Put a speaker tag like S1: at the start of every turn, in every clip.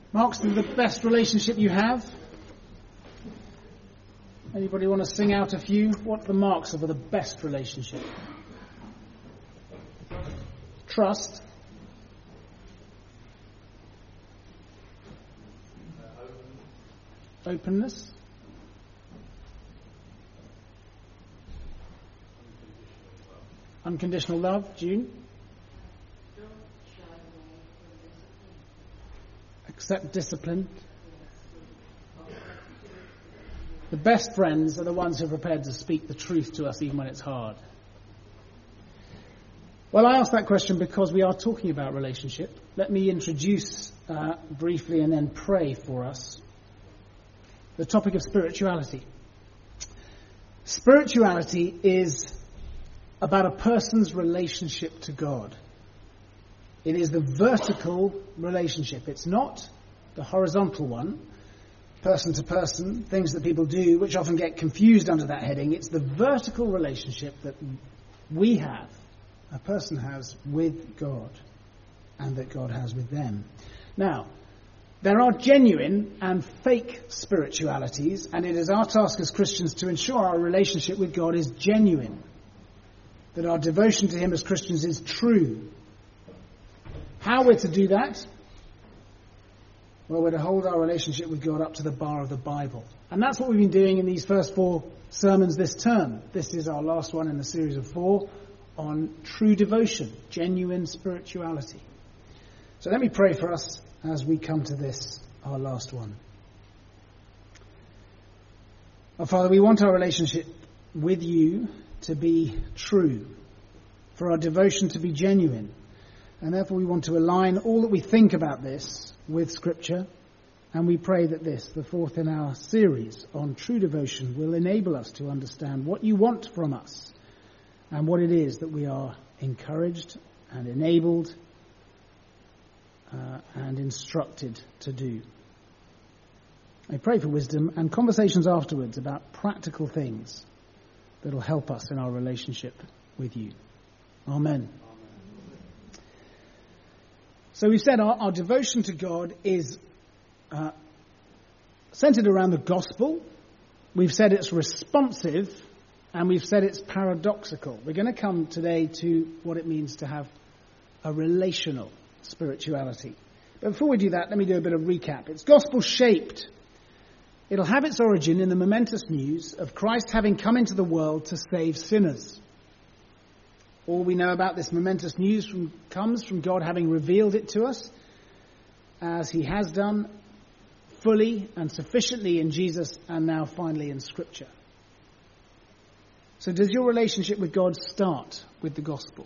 S1: Marks of the best relationship you have? Anybody want to sing out a few? What are the marks of the best relationship? Trust. Openness. Unconditional love. June? Accept discipline. The best friends are the ones who are prepared to speak the truth to us even when it's hard. Well, I asked that question because we are talking about relationship. Let me introduce briefly and then pray for us the topic of spirituality. Spirituality is about a person's relationship to God. It is the vertical relationship. It's not the horizontal one, person to person, things that people do, which often get confused under that heading. It's the vertical relationship that we have, a person has with God, and that God has with them. Now, there are genuine and fake spiritualities, and it is our task as Christians to ensure our relationship with God is genuine, that our devotion to Him as Christians is true. How we're to do that? Well, we're to hold our relationship with God up to the bar of the Bible. And that's what we've been doing in these first 4 sermons this term. This is our last one in the series of 4 on true devotion, genuine spirituality. So let me pray for us as we come to this, our last one. Our Father, we want our relationship with you to be true, for our devotion to be genuine. And therefore we want to align all that we think about this with Scripture. And we pray that this, the 4th in our series on true devotion, will enable us to understand what you want from us and what it is that we are encouraged and enabled and instructed to do. I pray for wisdom and conversations afterwards about practical things that will help us in our relationship with you. Amen. So we've said our devotion to God is centered around the gospel. We've said it's responsive, and we've said it's paradoxical. We're going to come today to what it means to have a relational spirituality. But before we do that, let me do a bit of recap. It's gospel-shaped. It'll have its origin in the momentous news of Christ having come into the world to save sinners. All we know about this momentous news comes from God having revealed it to us, as He has done fully and sufficiently in Jesus, and now finally in Scripture. So does your relationship with God start with the gospel?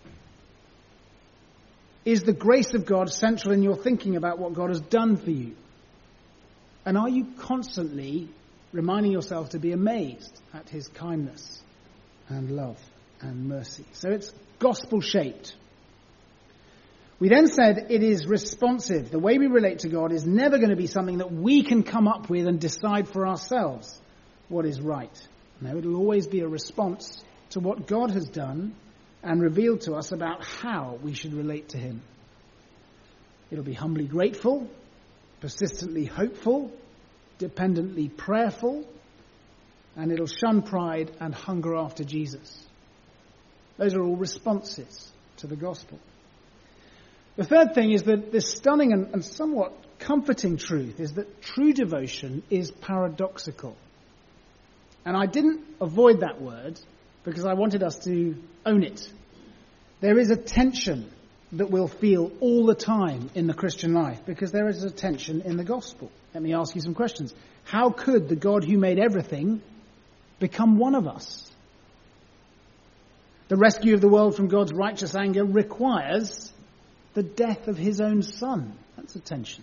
S1: Is the grace of God central in your thinking about what God has done for you? And are you constantly reminding yourself to be amazed at His kindness and love and mercy? So it's gospel-shaped. We then said it is responsive. The way we relate to God is never going to be something that we can come up with and decide for ourselves what is right. No, it'll always be a response to what God has done and revealed to us about how we should relate to Him. It'll be humbly grateful, persistently hopeful, dependently prayerful, and it'll shun pride and hunger after Jesus. Those are all responses to the gospel. The third thing is that this stunning and somewhat comforting truth is that true devotion is paradoxical. And I didn't avoid that word because I wanted us to own it. There is a tension that we'll feel all the time in the Christian life because there is a tension in the gospel. Let me ask you some questions. How could the God who made everything become one of us? The rescue of the world from God's righteous anger requires the death of His own Son. That's a tension.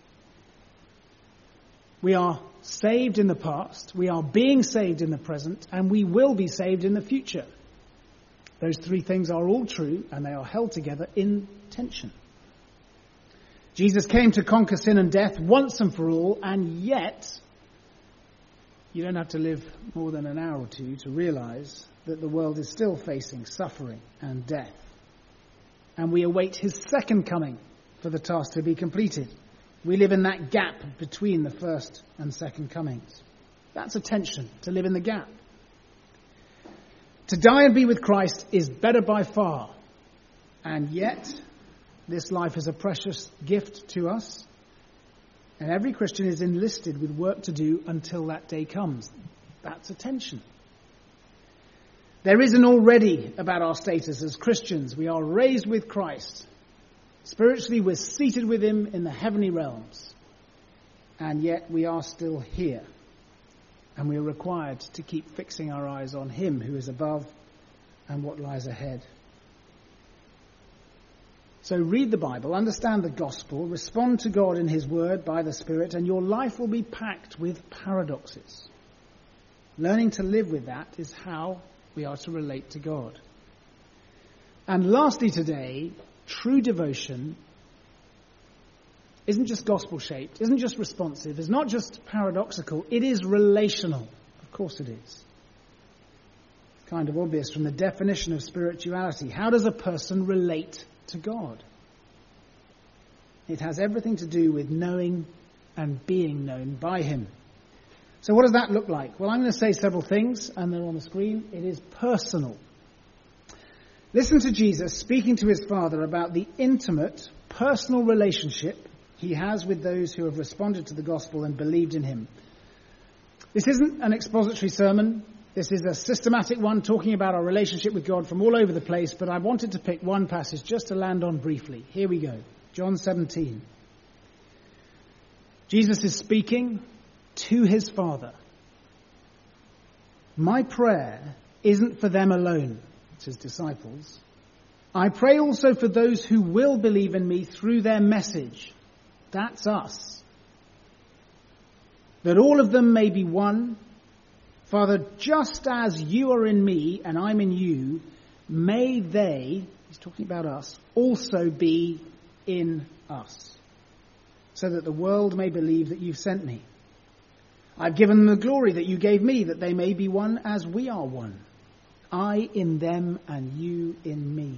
S1: We are saved in the past, we are being saved in the present, and we will be saved in the future. Those 3 things are all true, and they are held together in tension. Jesus came to conquer sin and death once and for all, and yet you don't have to live more than an hour or 2 to realize that the world is still facing suffering and death. And we await His second coming for the task to be completed. We live in that gap between the first and second comings. That's a tension, to live in the gap. To die and be with Christ is better by far. And yet, this life is a precious gift to us. And every Christian is enlisted with work to do until that day comes. That's a tension. There is an already about our status as Christians. We are raised with Christ. Spiritually, we're seated with him in the heavenly realms. And yet we are still here. And we are required to keep fixing our eyes on him who is above and what lies ahead. So read the Bible, understand the gospel, respond to God in his word by the Spirit, and your life will be packed with paradoxes. Learning to live with that is how we are to relate to God. And lastly today, true devotion isn't just gospel-shaped, isn't just responsive, is not just paradoxical, it is relational. Of course it is. Kind of obvious from the definition of spirituality. How does a person relate to God? It has everything to do with knowing and being known by him. So what does that look like? Well, I'm going to say several things, and they're on the screen. It is personal. Listen to Jesus speaking to his Father about the intimate, personal relationship he has with those who have responded to the gospel and believed in him. This isn't an expository sermon. This is a systematic one talking about our relationship with God from all over the place, but I wanted to pick one passage just to land on briefly. Here we go. John 17. Jesus is speaking to his Father. My prayer isn't for them alone, it's his disciples. I pray also for those who will believe in me through their message. That's us. That all of them may be one. Father, just as you are in me and I'm in you, may they, he's talking about us, also be in us, so that the world may believe that you've sent me. I've given them the glory that you gave me, that they may be one as we are one. I in them and you in me.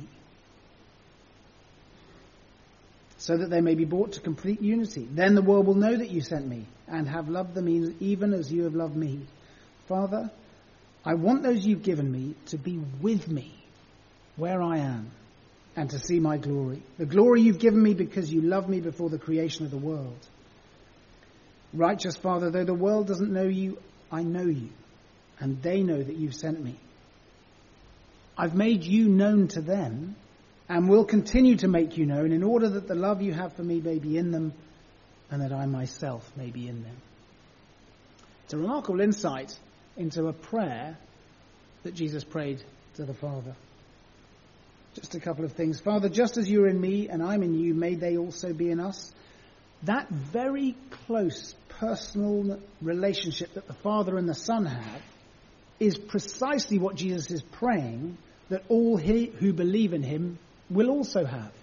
S1: So that they may be brought to complete unity. Then the world will know that you sent me and have loved them even as you have loved me. Father, I want those you've given me to be with me where I am and to see my glory. The glory you've given me because you loved me before the creation of the world. Righteous Father, though the world doesn't know you, I know you, and they know that you've sent me. I've made you known to them and will continue to make you known in order that the love you have for me may be in them and that I myself may be in them. It's a remarkable insight into a prayer that Jesus prayed to the Father. Just a couple of things. Father, just as you're in me and I'm in you, may they also be in us. That very close personal relationship that the Father and the Son have is precisely what Jesus is praying that all who believe in him will also have.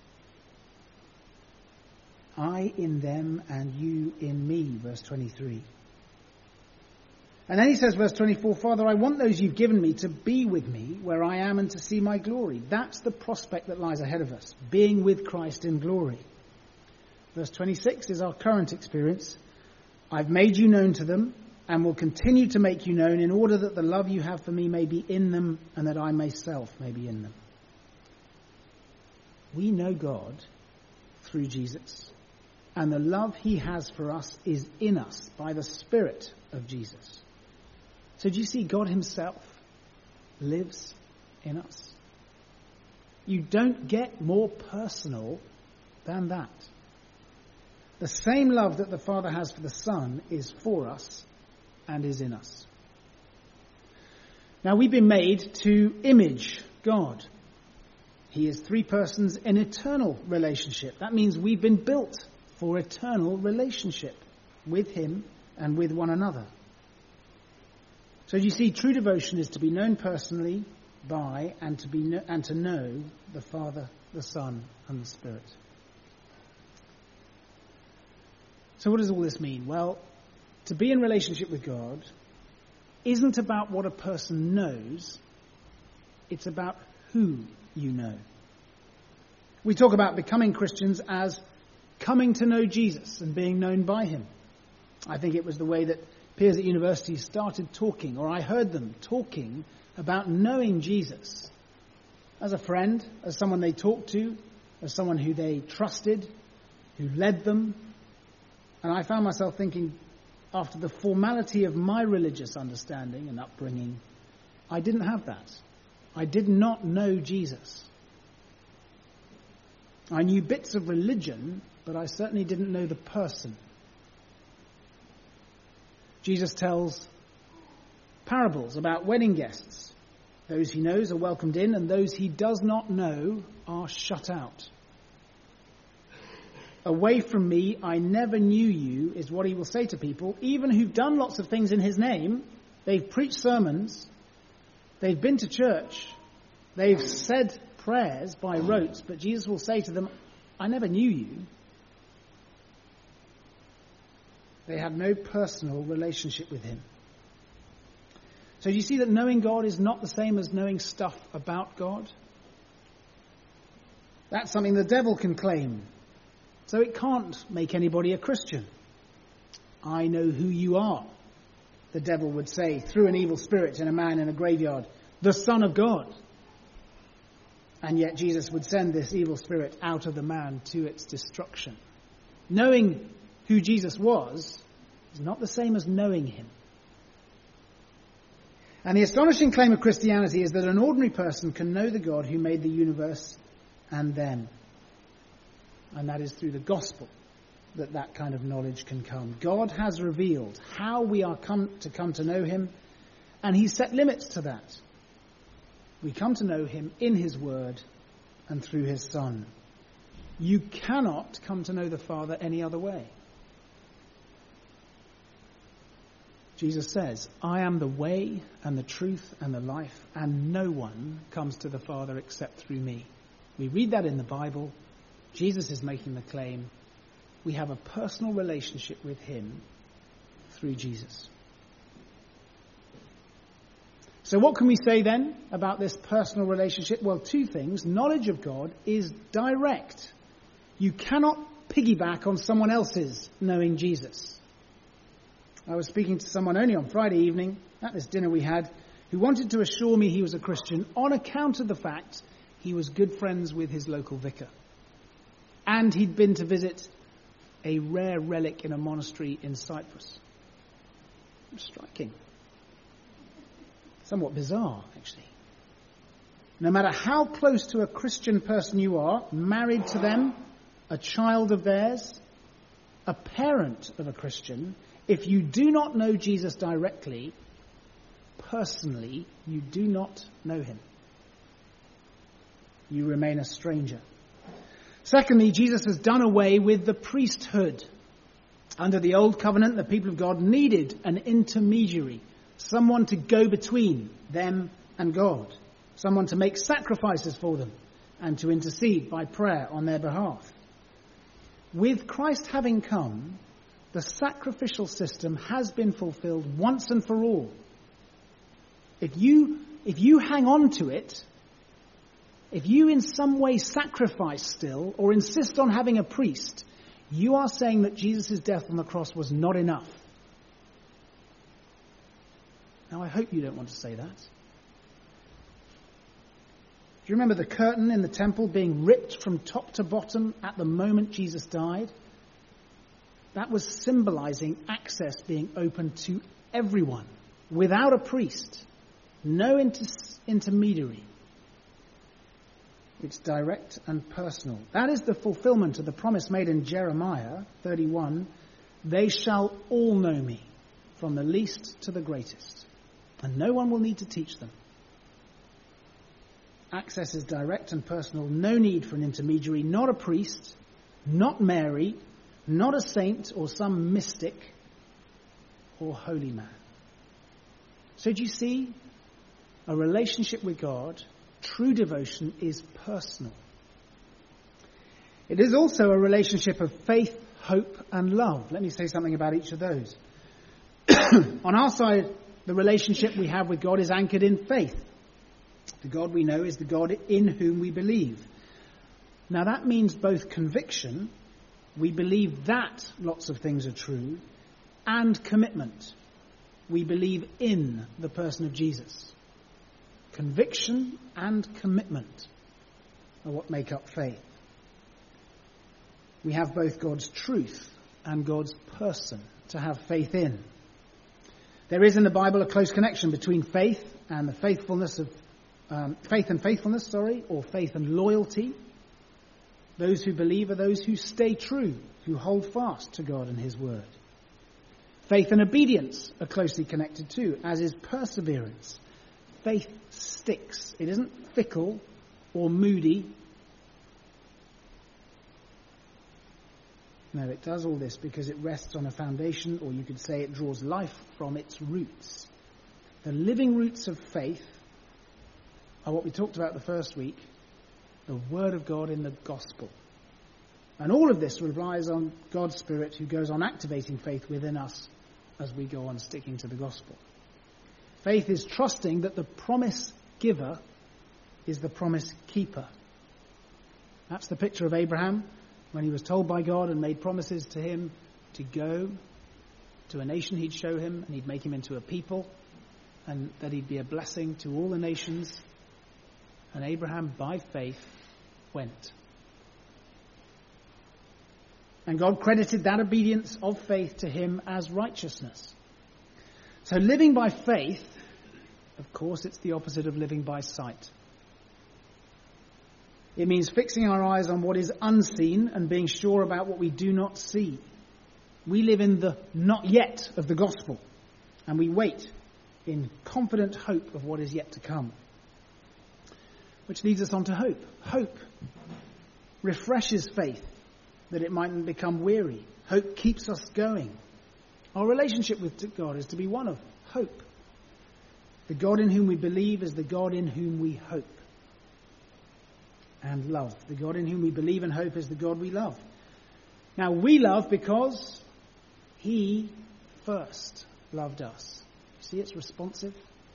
S1: I in them and you in me, verse 23. And then he says, verse 24, Father, I want those you've given me to be with me where I am and to see my glory. That's the prospect that lies ahead of us, being with Christ in glory. Verse 26 is our current experience. I've made you known to them and will continue to make you known in order that the love you have for me may be in them and that I myself may be in them. We know God through Jesus, and the love he has for us is in us by the Spirit of Jesus. So do you see God himself lives in us? You don't get more personal than that. The same love that the Father has for the Son is for us and is in us. Now we've been made to image God. He is three persons in eternal relationship. That means we've been built for eternal relationship with him and with one another. So you see, true devotion is to be known personally by and to know the Father, the Son, and the Spirit. So what does all this mean? Well, to be in relationship with God isn't about what a person knows. It's about who you know. We talk about becoming Christians as coming to know Jesus and being known by him. I think it was the way that peers at university started talking, or I heard them talking about knowing Jesus as a friend, as someone they talked to, as someone who they trusted, who led them. And I found myself thinking, after the formality of my religious understanding and upbringing, I didn't have that. I did not know Jesus. I knew bits of religion, but I certainly didn't know the person. Jesus tells parables about wedding guests. Those he knows are welcomed in, and those he does not know are shut out. Away from me, I never knew you, is what he will say to people, even who've done lots of things in his name. They've preached sermons. They've been to church. They've said prayers by rote, but Jesus will say to them, I never knew you. They had no personal relationship with him. So do you see that knowing God is not the same as knowing stuff about God? That's something the devil can claim. So it can't make anybody a Christian. I know who you are, the devil would say through an evil spirit in a man in a graveyard, the Son of God. And yet Jesus would send this evil spirit out of the man to its destruction. Knowing who Jesus was is not the same as knowing him. And the astonishing claim of Christianity is that an ordinary person can know the God who made the universe and them. And that is through the gospel that kind of knowledge can come. God has revealed how we are come to know him, and he set limits to that. We come to know him in his word and through his Son. You cannot come to know the Father any other way. Jesus says, I am the way and the truth and the life, and no one comes to the Father except through me. We read that in the Bible. Jesus is making the claim. We have a personal relationship with him through Jesus. So what can we say then about this personal relationship? Well, two things. Knowledge of God is direct. You cannot piggyback on someone else's knowing Jesus. I was speaking to someone only on Friday evening at this dinner we had who wanted to assure me he was a Christian on account of the fact he was good friends with his local vicar. And he'd been to visit a rare relic in a monastery in Cyprus. Striking. Somewhat bizarre, actually. No matter how close to a Christian person you are, married to them, a child of theirs, a parent of a Christian, if you do not know Jesus directly, personally, you do not know him. You remain a stranger. Secondly, Jesus has done away with the priesthood. Under the old covenant, the people of God needed an intermediary, someone to go between them and God, someone to make sacrifices for them and to intercede by prayer on their behalf. With Christ having come, the sacrificial system has been fulfilled once and for all. If you hang on to it, if you in some way sacrifice still or insist on having a priest, you are saying that Jesus' death on the cross was not enough. Now, I hope you don't want to say that. Do you remember the curtain in the temple being ripped from top to bottom at the moment Jesus died? That was symbolizing access being open to everyone without a priest, no intermediary. It's direct and personal. That is the fulfillment of the promise made in Jeremiah 31. They shall all know me, from the least to the greatest, and no one will need to teach them. Access is direct and personal. No need for an intermediary, not a priest, not Mary, not a saint or some mystic or holy man. So do you see? A relationship with God, true devotion, is personal. It is also a relationship of faith, hope, and love. Let me say something about each of those. On our side, the relationship we have with God is anchored in faith. The God we know is the God in whom we believe. Now that means both conviction, We believe that lots of things are true. And commitment. We believe in the person of Jesus. Conviction and commitment are what make up faith. We have both God's truth and God's person to have faith in. There is in the Bible a close connection between faith and the faithfulness of faith and faithfulness, or faith and loyalty. Those who believe are those who stay true, who hold fast to God and his word. Faith and obedience are closely connected too, as is perseverance. Faith sticks. It isn't fickle or moody. No, it does all this because it rests on a foundation, or you could say it draws life from its roots. The living roots of faith are what we talked about the first week, the Word of God in the gospel. And all of this relies on God's Spirit, who goes on activating faith within us as we go on sticking to the gospel. Faith is trusting that the promise giver is the promise keeper. That's the picture of Abraham when he was told by God and made promises to him to go to a nation he'd show him, and he'd make him into a people, and that he'd be a blessing to all the nations. And Abraham, by faith, went. And God credited that obedience of faith to him as righteousness. So living by faith, of course, it's the opposite of living by sight. It means fixing our eyes on what is unseen and being sure about what we do not see. We live in the not yet of the gospel, and we wait in confident hope of what is yet to come. Which leads us on to hope. Hope refreshes faith that it mightn't become weary. Hope keeps us going. Our relationship with God is to be one of hope. The God in whom we believe is the God in whom we hope and love. The God in whom we believe and hope is the God we love. Now, we love because he first loved us. See, it's responsive.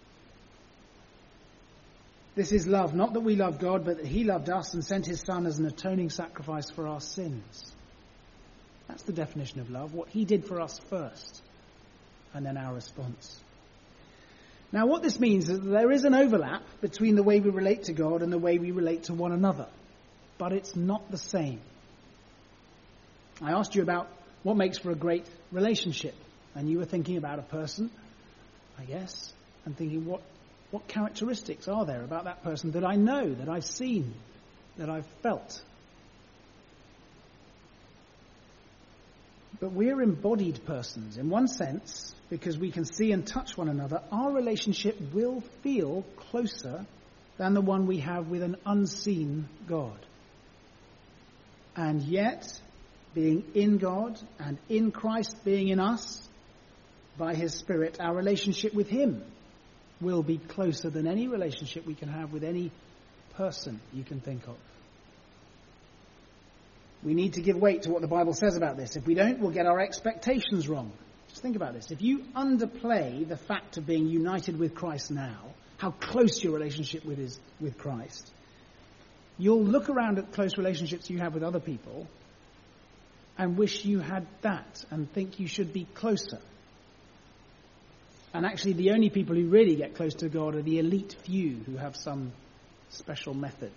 S1: This is love, not that we love God, but that he loved us and sent his Son as an atoning sacrifice for our sins. That's the definition of love, what he did for us first, and then our response. Now, what this means is that there is an overlap between the way we relate to God and the way we relate to one another, but it's not the same. I asked you about what makes for a great relationship, and you were thinking about a person, I guess, and thinking what characteristics are there about that person that I know, that I've seen, that I've felt? But we're embodied persons. In one sense, because we can see and touch one another, our relationship will feel closer than the one we have with an unseen God. And yet, being in God and in Christ being in us, by his Spirit, our relationship with him will be closer than any relationship we can have with any person you can think of. We need to give weight to what the Bible says about this. If we don't, we'll get our expectations wrong. Just think about this. If you underplay the fact of being united with Christ now, how close your relationship is with Christ, you'll look around at close relationships you have with other people and wish you had that and think you should be closer. And actually, the only people who really get close to God are the elite few who have some special method.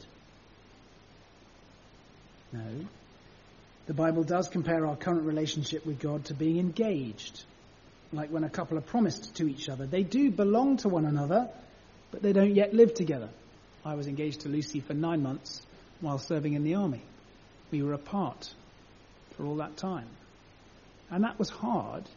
S1: No. The Bible does compare our current relationship with God to being engaged. Like when a couple are promised to each other. They do belong to one another, but they don't yet live together. I was engaged to Lucy for 9 months while serving in the army. We were apart for all that time. And that was hard.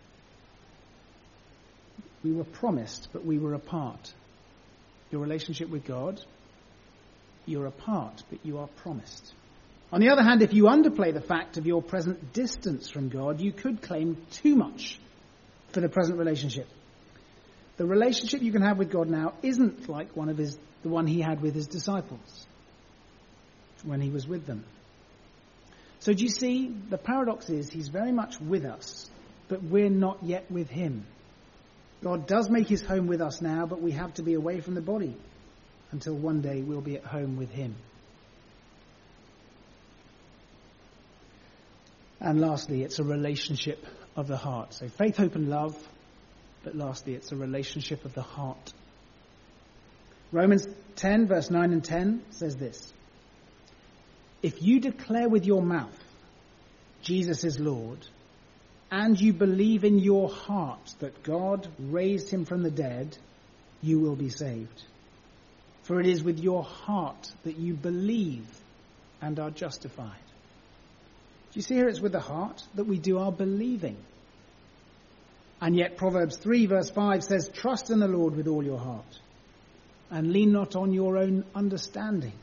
S1: We were promised, but we were apart. Your relationship with God, you're apart, but you are promised. On the other hand, if you underplay the fact of your present distance from God, you could claim too much for the present relationship. The relationship you can have with God now isn't like the one he had with his disciples when he was with them. So do you see, the paradox is he's very much with us, but we're not yet with him. God does make his home with us now, but we have to be away from the body until one day we'll be at home with him. And lastly, it's a relationship of the heart. So faith, hope and love, but lastly, it's a relationship of the heart. Romans 10, verse 9 and 10 says this: if you declare with your mouth Jesus is Lord, and you believe in your heart that God raised him from the dead, you will be saved. For it is with your heart that you believe and are justified. Do you see here it's with the heart that we do our believing? And yet Proverbs 3 verse 5 says, trust in the Lord with all your heart and lean not on your own understanding.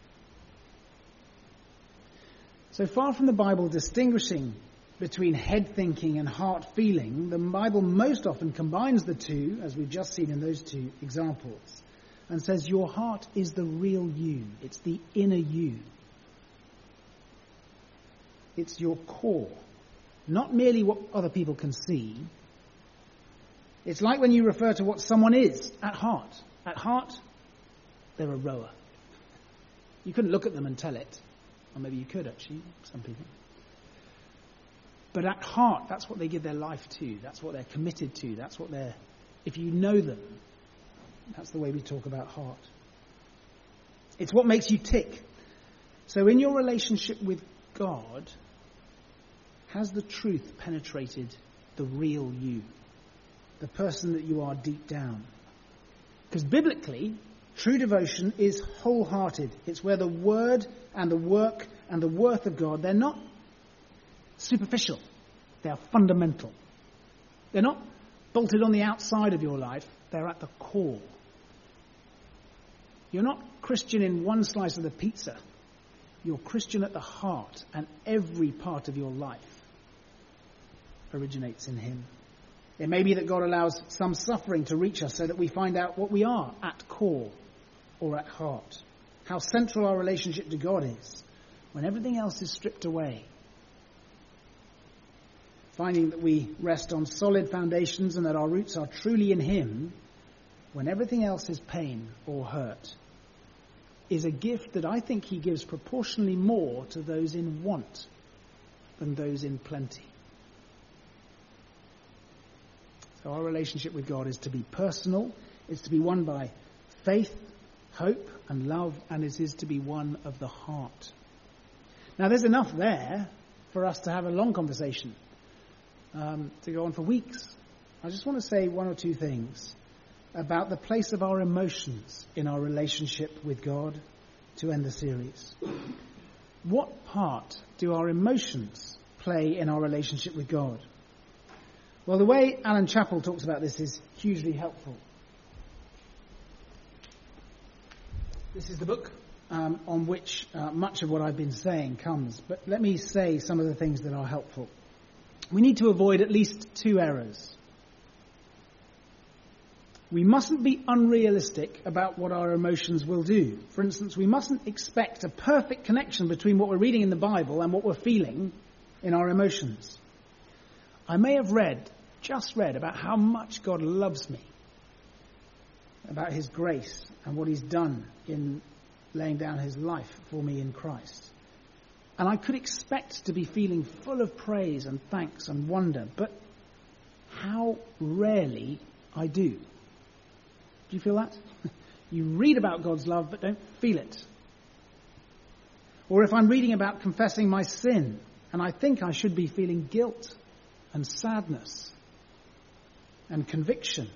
S1: So far from the Bible distinguishing between head thinking and heart feeling, the Bible most often combines the two, as we've just seen in those two examples, and says your heart is the real you. It's the inner you. It's your core, not merely what other people can see. It's like when you refer to what someone is at heart. At heart, they're a rower. You couldn't look at them and tell it. Or maybe you could, actually, some people. But at heart, that's what they give their life to. That's what they're committed to. That's what they're... If you know them, that's the way we talk about heart. It's what makes you tick. So in your relationship with God, has the truth penetrated the real you? The person that you are deep down? Because biblically, true devotion is wholehearted. It's where the word and the work and the worth of God, they're not superficial. They are fundamental. They're not bolted on the outside of your life. They're at the core. You're not Christian in one slice of the pizza. You're Christian at the heart, and every part of your life originates in him. It may be that God allows some suffering to reach us so that we find out what we are at core or at heart. How central our relationship to God is when everything else is stripped away. Finding that we rest on solid foundations and that our roots are truly in him when everything else is pain or hurt is a gift that I think he gives proportionally more to those in want than those in plenty. So our relationship with God is to be personal, it's to be won by faith, hope and love, and it is to be one of the heart. Now there's enough there for us to have a long conversation, to go on for weeks. I just want to say one or two things about the place of our emotions in our relationship with God to end the series. What part do our emotions play in our relationship with God? Well, the way Alan Chappell talks about this is hugely helpful. This is the book on which much of what I've been saying comes. But let me say some of the things that are helpful. We need to avoid at least two errors. We mustn't be unrealistic about what our emotions will do. For instance, we mustn't expect a perfect connection between what we're reading in the Bible and what we're feeling in our emotions. I may have just read about how much God loves me, about his grace and what he's done in laying down his life for me in Christ. And I could expect to be feeling full of praise and thanks and wonder, but how rarely I do. Do you feel that? You read about God's love but don't feel it. Or if I'm reading about confessing my sin and I think I should be feeling guilt and sadness and conviction,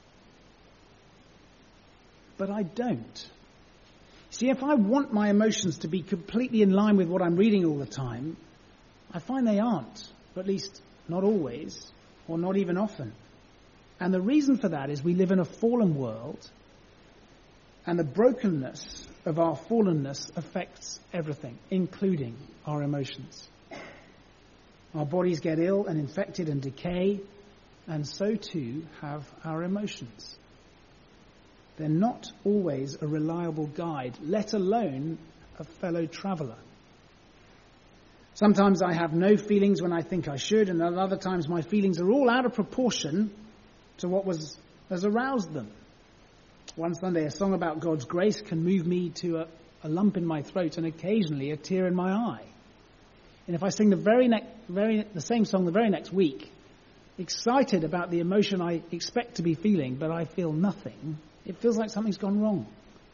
S1: but I don't. See, if I want my emotions to be completely in line with what I'm reading all the time, I find they aren't, or at least not always, or not even often. And the reason for that is we live in a fallen world, and the brokenness of our fallenness affects everything, including our emotions. Our bodies get ill and infected and decay, and so too have our emotions. They're not always a reliable guide, let alone a fellow traveller. Sometimes I have no feelings when I think I should, and at other times my feelings are all out of proportion to what has aroused them. One Sunday, a song about God's grace can move me to a lump in my throat and occasionally a tear in my eye. And if I sing the same song the very next week, excited about the emotion I expect to be feeling, but I feel nothing, it feels like something's gone wrong.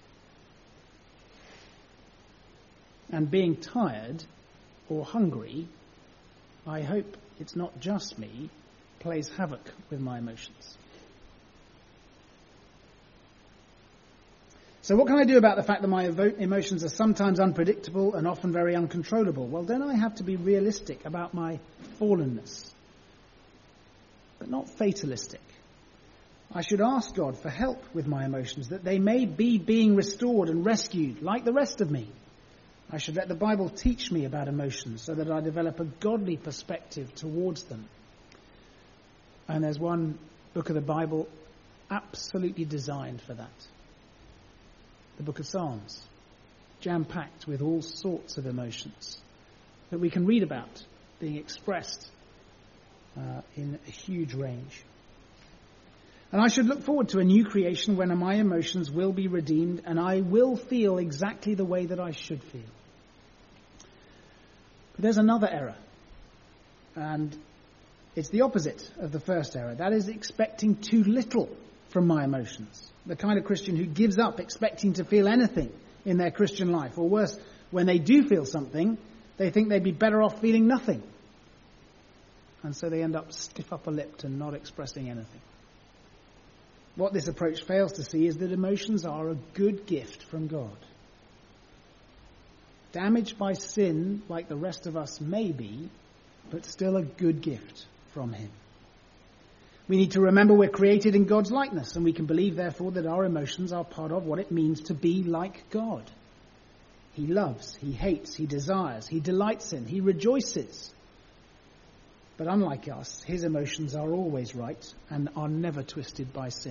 S1: And being tired or hungry, I hope it's not just me, plays havoc with my emotions. So what can I do about the fact that my emotions are sometimes unpredictable and often very uncontrollable? Well, then I have to be realistic about my fallenness, but not fatalistic. I should ask God for help with my emotions, that they may be being restored and rescued like the rest of me. I should let the Bible teach me about emotions so that I develop a godly perspective towards them. And there's one book of the Bible absolutely designed for that. The book of Psalms, jam-packed with all sorts of emotions that we can read about being expressed in a huge range. And I should look forward to a new creation when my emotions will be redeemed and I will feel exactly the way that I should feel. But there's another error, and it's the opposite of the first error. That is expecting too little from my emotions. The kind of Christian who gives up expecting to feel anything in their Christian life. Or worse, when they do feel something, they think they'd be better off feeling nothing. And so they end up stiff upper-lipped and not expressing anything. What this approach fails to see is that emotions are a good gift from God. Damaged by sin, like the rest of us may be, but still a good gift from Him. We need to remember we're created in God's likeness, and we can believe, therefore, that our emotions are part of what it means to be like God. He loves, He hates, He desires, He delights in, He rejoices. But unlike us, His emotions are always right and are never twisted by sin.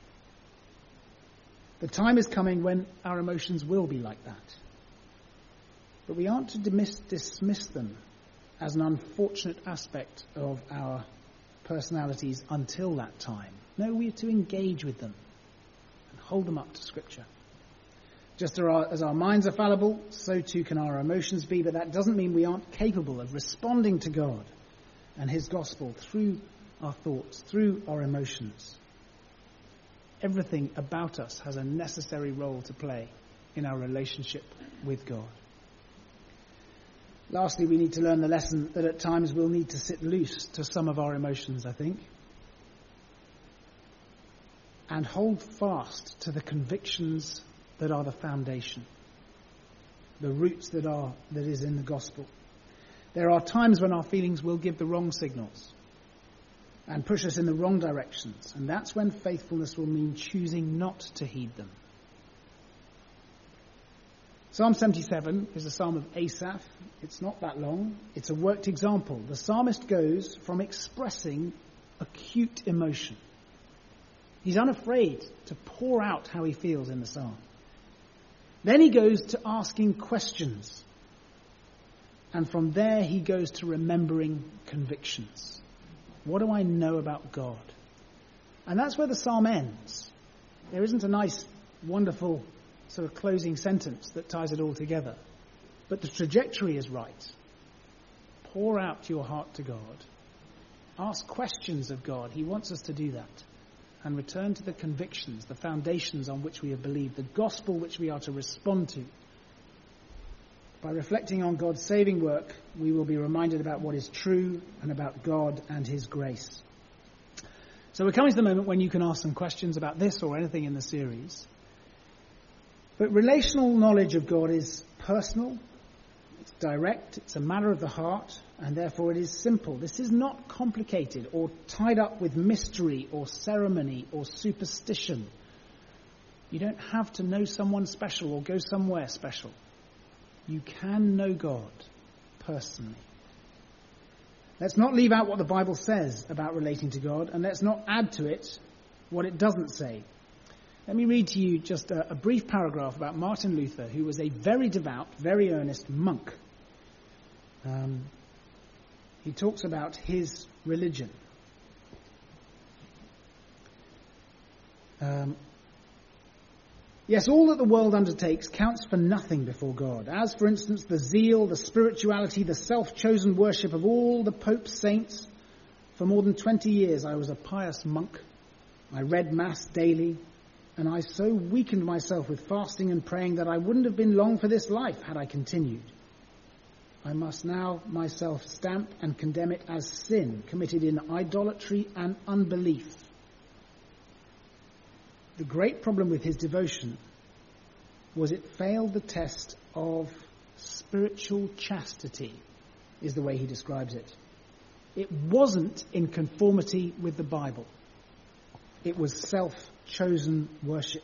S1: The time is coming when our emotions will be like that. But we aren't to dismiss them as an unfortunate aspect of our personalities until that time. No, we are to engage with them and hold them up to Scripture. Just as our minds are fallible, so too can our emotions be, but that doesn't mean we aren't capable of responding to God and His gospel through our thoughts, through our emotions. Everything about us has a necessary role to play in our relationship with God. Lastly, we need to learn the lesson that at times we'll need to sit loose to some of our emotions, I think, and hold fast to the convictions that are the foundation, the roots that is in the gospel. There are times when our feelings will give the wrong signals and push us in the wrong directions, and that's when faithfulness will mean choosing not to heed them. Psalm 77 is a psalm of Asaph. It's not that long. It's a worked example. The psalmist goes from expressing acute emotion. He's unafraid to pour out how he feels in the psalm. Then he goes to asking questions. And from there he goes to remembering convictions. What do I know about God? And that's where the psalm ends. There isn't a nice, wonderful sort of closing sentence that ties it all together. But the trajectory is right. Pour out your heart to God. Ask questions of God. He wants us to do that. And return to the convictions, the foundations on which we have believed, the gospel which we are to respond to. By reflecting on God's saving work, we will be reminded about what is true and about God and His grace. So we're coming to the moment when you can ask some questions about this or anything in the series. But relational knowledge of God is personal, it's direct, it's a matter of the heart, and therefore it is simple. This is not complicated or tied up with mystery or ceremony or superstition. You don't have to know someone special or go somewhere special. You can know God personally. Let's not leave out what the Bible says about relating to God, and let's not add to it what it doesn't say. Let me read to you just a brief paragraph about Martin Luther, who was a very devout, very earnest monk. He talks about his religion. Yes, all that the world undertakes counts for nothing before God, as, for instance, the zeal, the spirituality, the self-chosen worship of all the Pope's saints. For more than 20 years I was a pious monk. I read Mass daily, and I so weakened myself with fasting and praying that I wouldn't have been long for this life had I continued. I must now myself stamp and condemn it as sin committed in idolatry and unbelief. The great problem with his devotion was it failed the test of spiritual chastity, is the way he describes it. It wasn't in conformity with the Bible. It was self-chosen worship.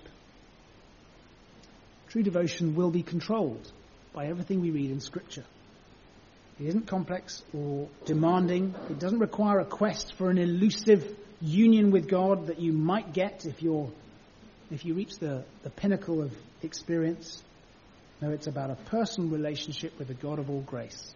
S1: True devotion will be controlled by everything we read in Scripture. It isn't complex or demanding. It doesn't require a quest for an elusive union with God that you might get if you reach the pinnacle of experience. No, it's about a personal relationship with the God of all grace.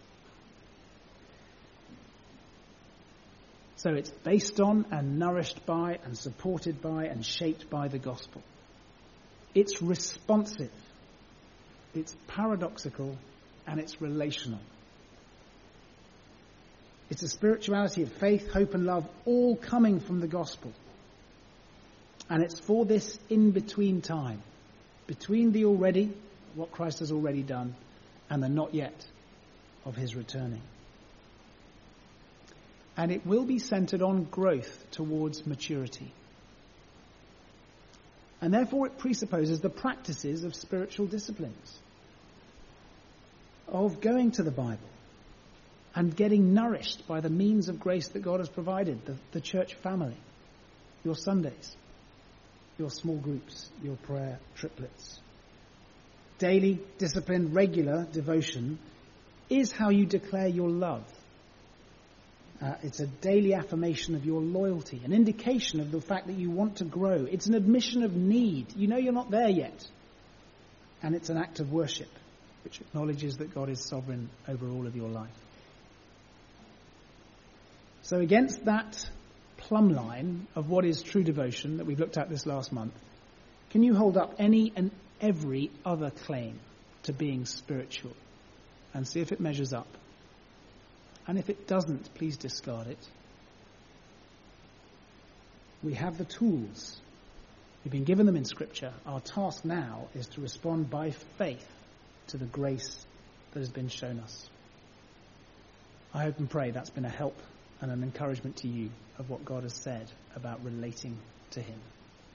S1: So it's based on and nourished by and supported by and shaped by the gospel. It's responsive. It's paradoxical, and it's relational. It's a spirituality of faith, hope and love, all coming from the gospel. And it's for this in-between time, between the already, what Christ has already done, and the not yet of his returning. And it will be centered on growth towards maturity. And therefore it presupposes the practices of spiritual disciplines, of going to the Bible and getting nourished by the means of grace that God has provided, the church family, your Sundays, your small groups, your prayer triplets. Daily, disciplined, regular devotion is how you declare your love. It's a daily affirmation of your loyalty, an indication of the fact that you want to grow. It's an admission of need. You know you're not there yet. And it's an act of worship, which acknowledges that God is sovereign over all of your life. So against that plumb line of what is true devotion that we've looked at this last month, can you hold up any and every other claim to being spiritual and see if it measures up? And if it doesn't, please discard it. We have the tools. We've been given them in Scripture. Our task now is to respond by faith to the grace that has been shown us. I hope and pray that's been a help and an encouragement to you of what God has said about relating to him.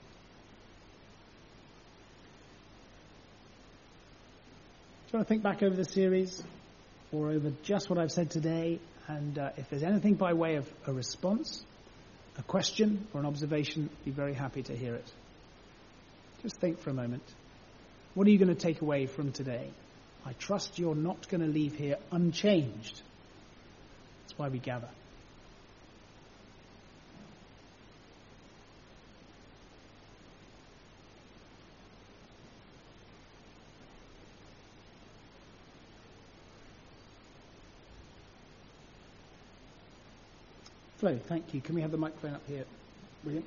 S1: Do you want to think back over the series or over just what I've said today? And if there's anything by way of a response, a question or an observation, I'd be very happy to hear it. Just think for a moment. What are you going to take away from today? I trust you're not going to leave here unchanged. That's why we gather. Flo, thank you. Can we have the microphone up here? William?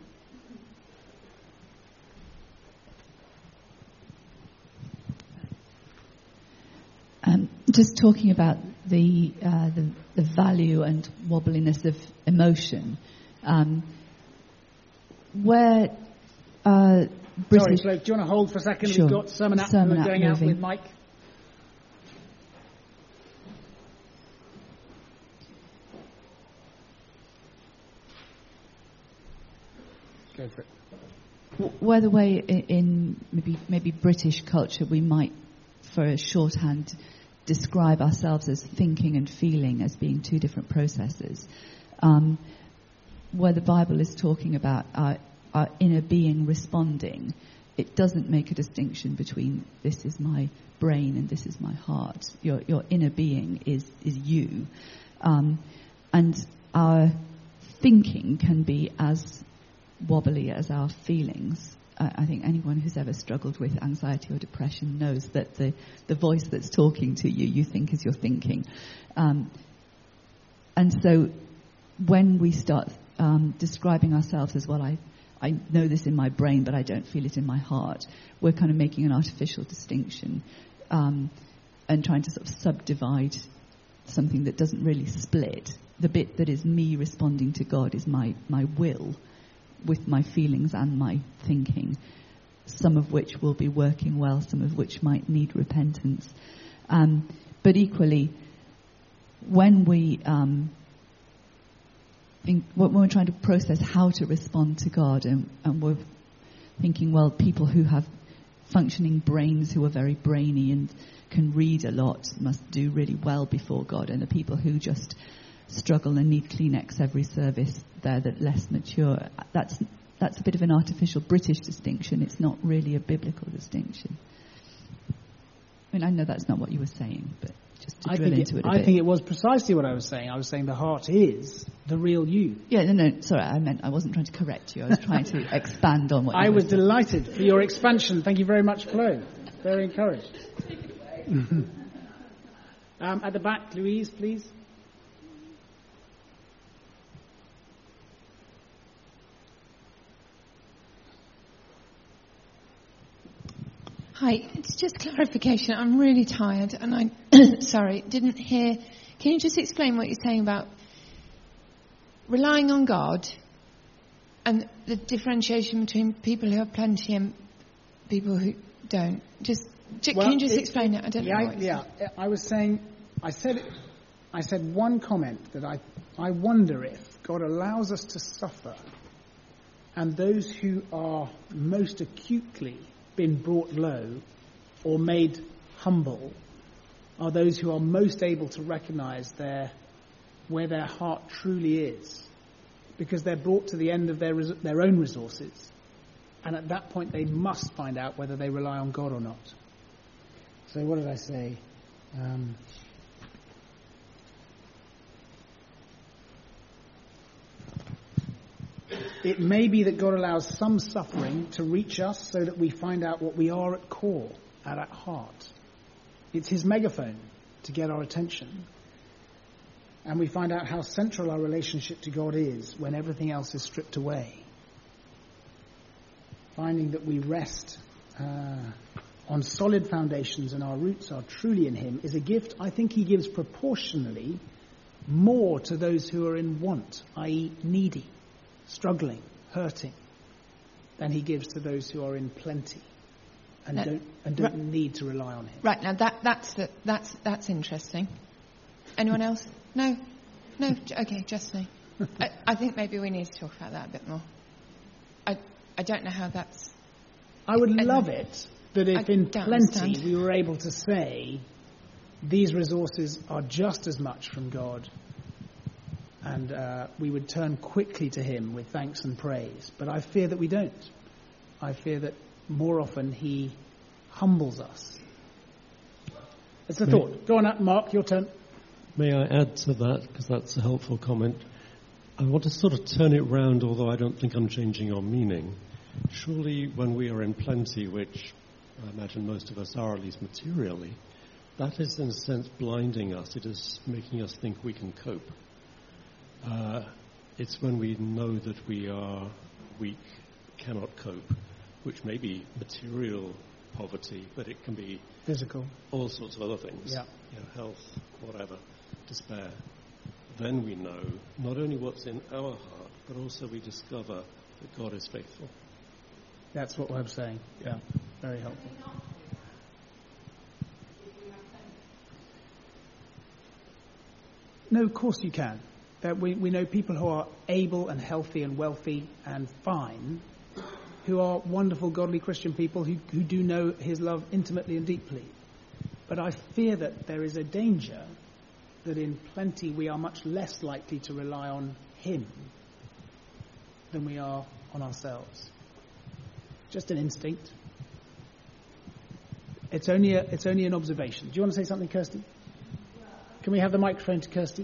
S2: Just talking about the value and wobbliness of emotion, where British...
S1: Sorry, Flo, do you want to hold for a second?
S2: Sure.
S1: We've got Sermon App going out with Mike. Go for it.
S2: Where the way in maybe British culture we might, for a shorthand, describe ourselves as thinking and feeling as being two different processes, where the Bible is talking about our inner being responding, it doesn't make a distinction between this is my brain and this is my heart. Your inner being is you, and our thinking can be as wobbly as our feelings. I think anyone who's ever struggled with anxiety or depression knows that the voice that's talking to you think is your thinking. And so when we start describing ourselves as, well, I know this in my brain, but I don't feel it in my heart. We're kind of making an artificial distinction and trying to sort of subdivide something that doesn't really split. The bit that is me responding to God is my will with my feelings and my thinking, some of which will be working well, some of which might need repentance. But equally, when when we're trying to process how to respond to God, and we're thinking, well, people who have functioning brains, who are very brainy and can read a lot, must do really well before God, and the people who just struggle and need Kleenex every service, they're the less mature. That's a bit of an artificial British distinction. It's not really a biblical distinction. I mean, I know that's not what you were saying, but just to drill into it a bit.
S1: I think it was precisely what I was saying. I was saying the heart is the real you.
S2: Yeah, no, sorry, I wasn't trying to correct you. I was trying to expand on what you were saying.
S1: I was delighted for your expansion. Thank you very much, Flo. Very encouraged. At the back, Louise, please.
S3: Hi, it's just clarification. I'm really tired and I, didn't hear. Can you just explain what you're saying about relying on God and the differentiation between people who have plenty and people who don't? Can you just explain it? I don't know.
S1: Yeah, I was saying, I said one comment that I wonder if God allows us to suffer, and those who are most acutely been brought low or made humble are those who are most able to recognize where their heart truly is, because they're brought to the end of their own resources, and at that point they must find out whether they rely on God or not. So what did I say? It may be that God allows some suffering to reach us so that we find out what we are at core, at heart. It's his megaphone to get our attention. And we find out how central our relationship to God is when everything else is stripped away. Finding that we rest on solid foundations and our roots are truly in him is a gift I think he gives proportionally more to those who are in want, i.e. needy, struggling, hurting, than he gives to those who are in plenty and don't need to rely on him.
S3: Right, now that's interesting. Anyone else? No, okay, just me. I think maybe we need to talk about that a bit more. I don't know how that's...
S1: I would love it that if in plenty we were able to say these resources are just as much from God, and we would turn quickly to him with thanks and praise. But I fear that we don't. I fear that more often he humbles us. It's a thought. Go on, Mark, your turn.
S4: May I add to that, because that's a helpful comment? I want to sort of turn it round, although I don't think I'm changing your meaning. Surely when we are in plenty, which I imagine most of us are, at least materially, that is in a sense blinding us. It is making us think we can cope. It's when we know that we are weak, cannot cope, which may be material poverty, but it can be
S1: physical,
S4: all sorts of other things, health, whatever, despair. Then we know not only what's in our heart, but also we discover that God is faithful.
S1: That's what I'm saying. Yeah, very helpful. No, of course you can. We know people who are able and healthy and wealthy and fine, who are wonderful, godly Christian people who do know his love intimately and deeply. But I fear that there is a danger that in plenty we are much less likely to rely on him than we are on ourselves. Just an instinct. It's only an observation. Do you want to say something, Kirsty? Can we have the microphone to Kirsty?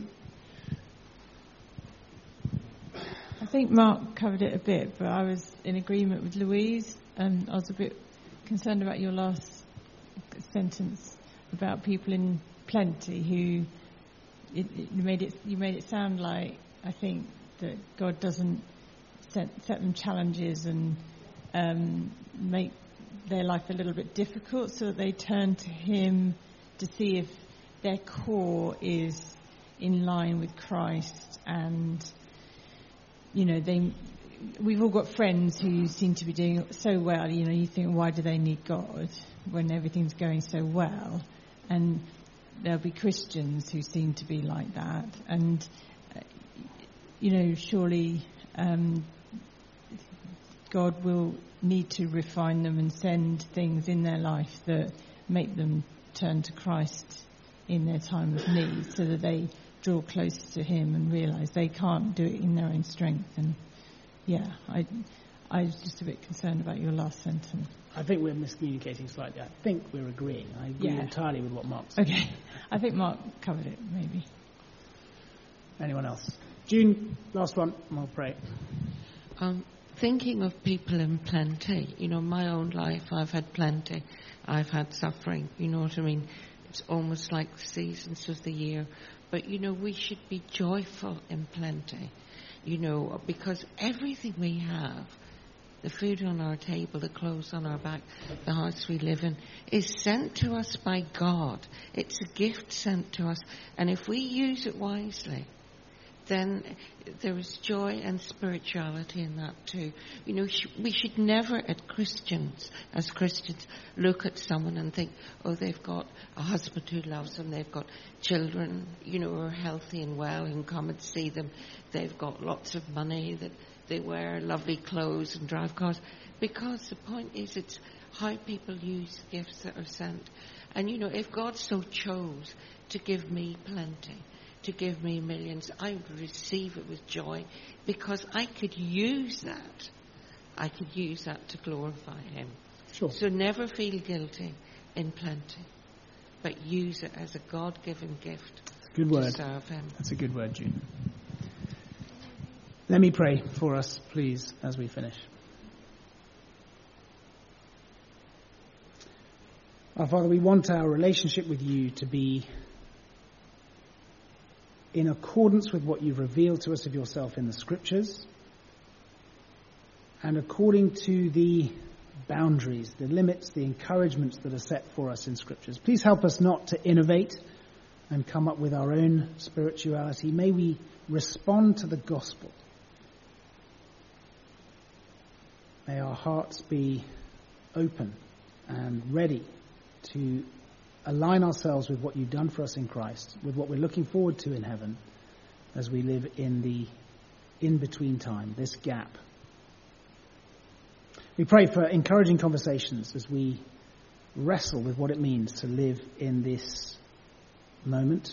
S5: I think Mark covered it a bit, but I was in agreement with Louise, and I was a bit concerned about your last sentence about people in plenty who you made it sound like, I think, that God doesn't set them challenges and make their life a little bit difficult, so that they turn to Him to see if their core is in line with Christ. And we've all got friends who seem to be doing so well. You think, why do they need God when everything's going so well? And there'll be Christians who seem to be like that. And surely God will need to refine them and send things in their life that make them turn to Christ in their time of need, so that they draw close to Him and realise they can't do it in their own strength. And I was just a bit concerned about your last sentence.
S1: I think we're miscommunicating slightly. I think we're agreeing. I agree entirely with what Mark said.
S5: Okay. I think Mark covered it, maybe.
S1: Anyone else? June, last one, and I'll pray.
S6: Thinking of people in plenty, my own life, I've had plenty. I've had suffering, you know what I mean? It's almost like the seasons of the year. But, we should be joyful in plenty, because everything we have, the food on our table, the clothes on our back, the house we live in, is sent to us by God. It's a gift sent to us. And if we use it wisely, then there is joy and spirituality in that too. We should never, as Christians, look at someone and think, oh, they've got a husband who loves them, they've got children, who are healthy and well, and come and see them. They've got lots of money, that they wear lovely clothes and drive cars. Because the point is, it's how people use the gifts that are sent. And, if God so chose to give me plenty, to give me millions, I would receive it with joy, because I could use that. I could use that to glorify Him.
S1: Sure.
S6: So never feel guilty in plenty, but use it as a God-given gift.
S1: Good word.
S6: To serve Him.
S1: That's a good word, June. Let me pray for us, please, as we finish. Our Father, we want our relationship with You to be in accordance with what You've revealed to us of Yourself in the Scriptures, and according to the boundaries, the limits, the encouragements that are set for us in Scriptures. Please help us not to innovate and come up with our own spirituality. May we respond to the gospel. May our hearts be open and ready to align ourselves with what You've done for us in Christ, with what we're looking forward to in heaven as we live in the in-between time, this gap. We pray for encouraging conversations as we wrestle with what it means to live in this moment,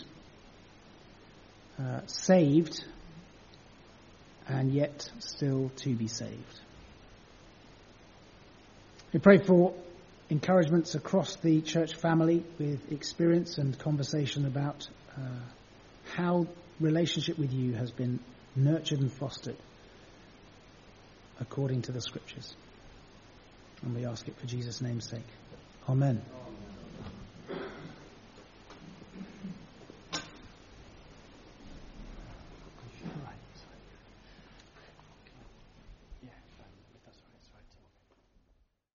S1: saved and yet still to be saved. We pray for encouragements across the church family with experience and conversation about how relationship with You has been nurtured and fostered according to the Scriptures. And we ask it for Jesus' name's sake. Amen.